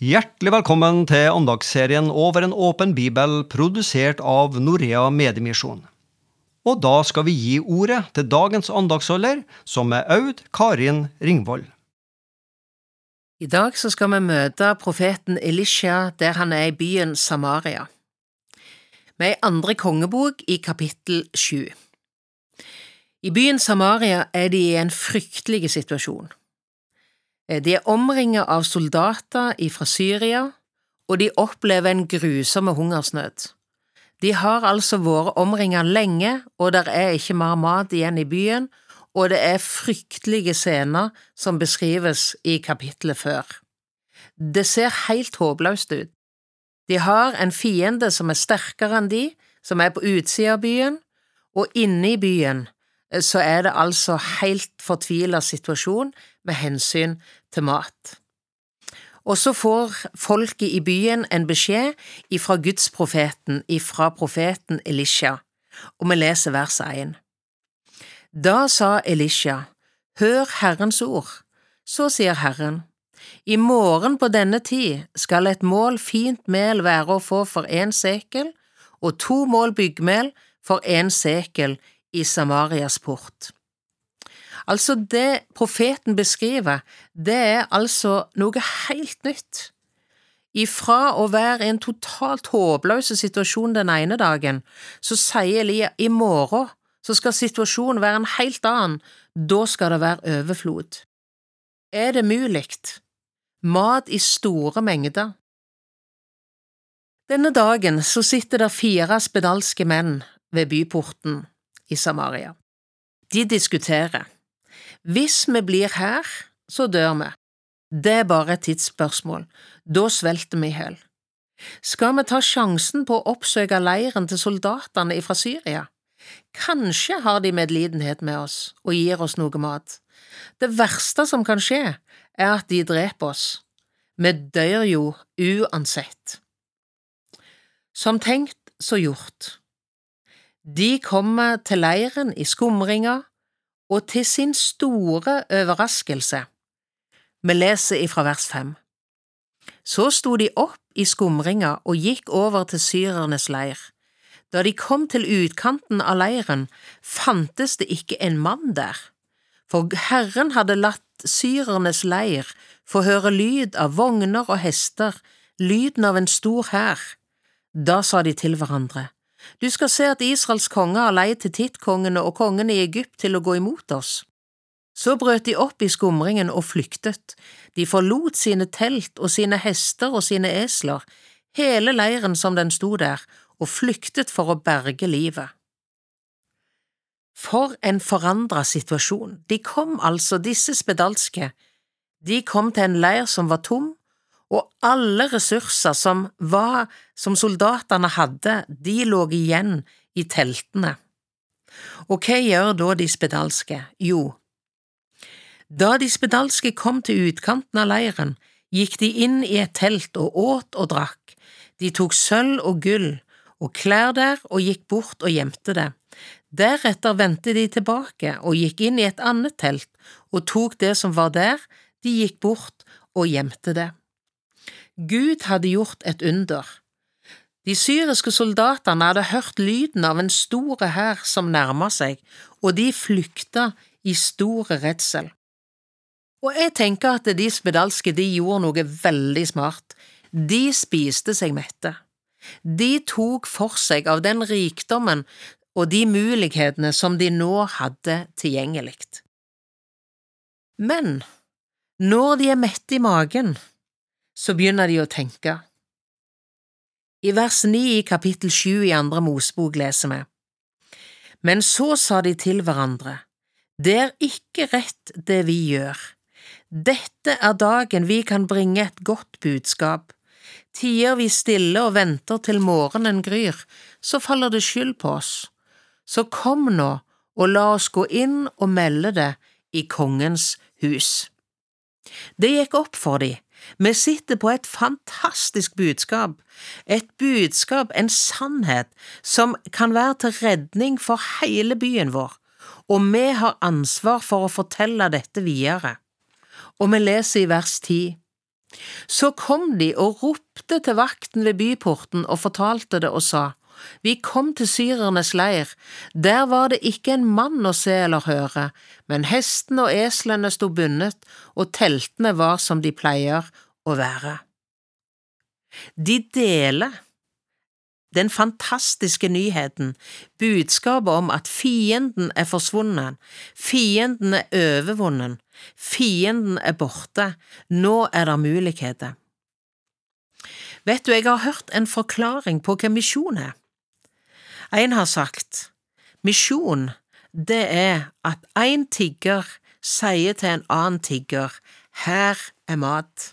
Hjertelig velkommen til andagsserien Over en åpen bibel, produsert av Norea Mediemisjon. Og da skal vi gi ordet til dagens andagsholder, som er Aud Karin Ringvold. I dag så skal vi møte profeten Elisha der han er i byen Samaria. Vi er i andre kongebok i kapittel 7. I byen Samaria er de i en fryktelig situasjon. De er omringet av soldater fra Syria, og de opplever en grusom hungersnød. De har altså vært omringet lenge, og der er ikke mer mat igjen i byen, og det er fryktelige scener som beskrives i kapittelet før. Det ser helt håpløst ut. De har en fiende som er sterkere enn de, som er på utsiden av byen, og inne i byen så er det altså helt fortvilet situasjon med hensyn til mat. Og så får folket i byen en beskjed ifra Guds profeten, ifra profeten Elisha, og vi leser vers 1. Da sa Elisha, hør Herrens ord, så sier Herren, i morgen på denne tid skal et mål fint mel være å få for 1 sekel, og 2 mål byggmel for 1 sekel i Samarias port. Altså det profeten beskriver, det er altså noe helt nytt. Ifra å være i en totalt håpløs situasjon den ene dagen, så sier Elia i morgen så skal situasjonen være en helt annen, da skal det være overflod. Er det muligt? Mat i store mengder. Denne dagen så sitter der 4 spedalske menn ved byporten i Samaria. De diskuterer. Hvis vi blir her, så dør vi. Det er bare et tidsspørsmål. Da svelter vi i hjel. Skal vi ta sjansen på å oppsøke leiren til soldatene fra Syria? Kanskje har de medlidenhet med oss og gir oss noe mat. Det verste som kan skje, er at de dreper oss. Vi dør jo uansett. Som tenkt, så gjort. De kommer til leiren i skumringa, og til sin store overraskelse. Vi leser ifra vers 5. Så sto de opp i skumringa og gikk over til syrernes leir. Da de kom til utkanten av leiren, fantes det ikke en mann der, for Herren hadde latt syrernes leir få høre lyd av vogner og hester, lyden av en stor hær. Da sa de til hverandre, du skal se at Israels konge har leid til Titt-kongene og kongene i Egypt til å gå imot oss. Så brøt de opp i skumringen og flyktet. De forlot sine telt og sine hester og sine esler, hele leiren som den sto der, og flyktet for å berge livet. For en forandret situasjon. De kom altså, disse spedalske. De kom til en leir som var tom, og alle ressurser som soldatene hadde, de lå igjen i teltene. Og hva gjør da de spedalske? Jo, da de spedalske kom til utkanten av leiren, gikk de inn i et telt og åt og drakk. De tok sølv og gull og klær der og gikk bort og gjemte det. Deretter vendte de tilbake og gikk inn i et annet telt og tok det som var der, de gikk bort og gjemte det. Gud hadde gjort et under. De syriske soldatene hadde hørt lyden av en store hær som nærmet seg, og de flykta i store redsel. Og jeg tenker at de spedalske de gjorde noe veldig smart. De spiste seg mette. De tok for seg av den rikdommen og de mulighetene som de nå hadde tilgjengelig. Men når de er mette i magen, så begynner de å tenke. I vers 9 i kapittel 7 i andre Mosebok leser vi, men så sa de til hverandre, det er ikke rett det vi gjør. Dette er dagen vi kan bringe et godt budskap. Tier vi stille og venter til morgenen gryr, så faller det skyld på oss. Så kom nå og la oss gå inn og melde det i kongens hus. Det gikk opp for de. Vi sitter på et fantastisk budskap, en sannhet som kan være til redning for hele byen vår, og vi har ansvar for å fortelle dette videre. Og vi leser i vers 10. Så kom de og ropte til vakten ved byporten og fortalte det og sa, «Vi kom til syrernes leir. Der var det ikke en mann å se eller høre, men hestene og eslene stod bundet, og teltene var som de pleier å være.» De deler den fantastiske nyheten, budskapet om at fienden er forsvunnet, fienden er overvunnen, fienden er borte, nå er det muligheter. Vet du, jeg har hørt en forklaring på hva misjon er. En har sagt, misjon, det er at en tigger sier til en annen tigger, her er mat.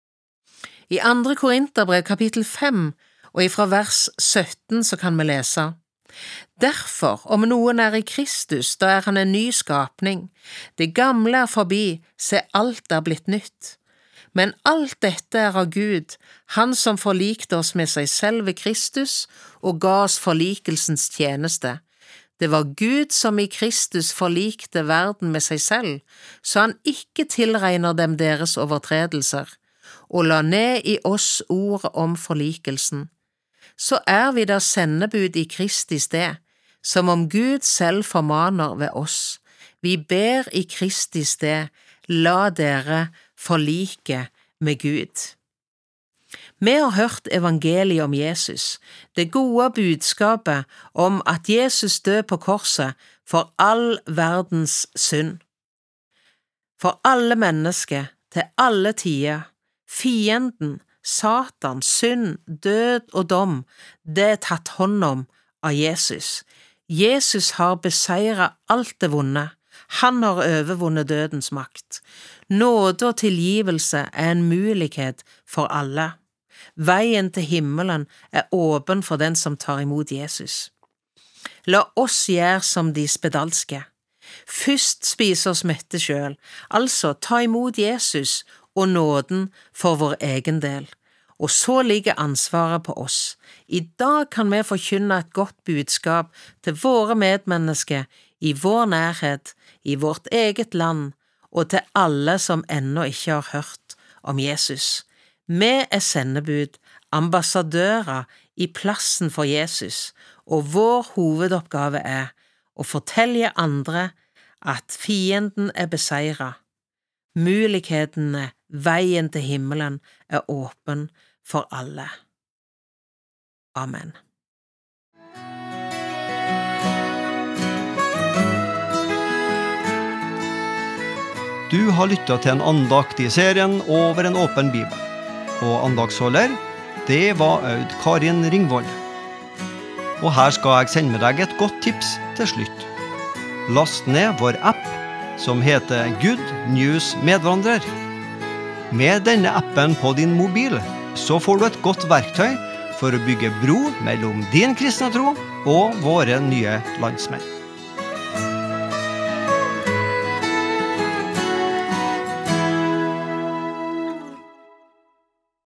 I 2. Korinterbrev kapittel 5, og ifra vers 17 så kan vi lese, «Derfor, om noen er i Kristus, da er han en ny skapning. Det gamle er forbi, se alt er blitt nytt. Men alt dette er av Gud, han som forlikte oss med seg selv ved Kristus og ga oss forlikelsens tjeneste. Det var Gud som i Kristus forlikte verden med seg selv, så han ikke tilregner dem deres overtredelser, og la ned i oss ordet om forlikelsen. Så er vi da sendebud i Kristi sted, som om Gud selv formaner ved oss. Vi ber i Kristi sted, la dere forlike med Gud. Vi har hørt evangeliet om Jesus, det gode budskapet om at Jesus døde på korset for all verdens synd. For alle mennesker, til alle tider, fienden, Satan, synd, død og dom, det er tatt hånd om av Jesus. Jesus har beseiret alt det vonde. Han har overvunnet dødens makt. Nåde og tilgivelse er en mulighet for alle. Veien til himmelen er åpen for den som tar imot Jesus. La oss gjøre som de spedalske. Først spise oss mette selv, altså ta imot Jesus og nåden for vår egen del. Og så ligger ansvaret på oss. I dag kan vi forkynne et godt budskap til våre medmennesker i vår nærhet, i vårt eget land, og til alle som ennå ikke har hørt om Jesus. Vi er sendebud, ambassadører i plassen for Jesus, og vår hovedoppgave er å fortelle andre at fienden er beseiret. Mulighetene, veien til himmelen er åpen for alle. Amen. Du har lyttet til en andakt i serien Over en åpen bibel. Og andaktsholder, det var Aud Karin Ringvold. Og her skal jeg sende med deg et godt tips til slutt. Last ned vår app som heter Good News Medvandrer. Med denne appen på din mobil så får du et godt verktøy for å bygge bro mellom din kristne tro og våre nye landsmenn.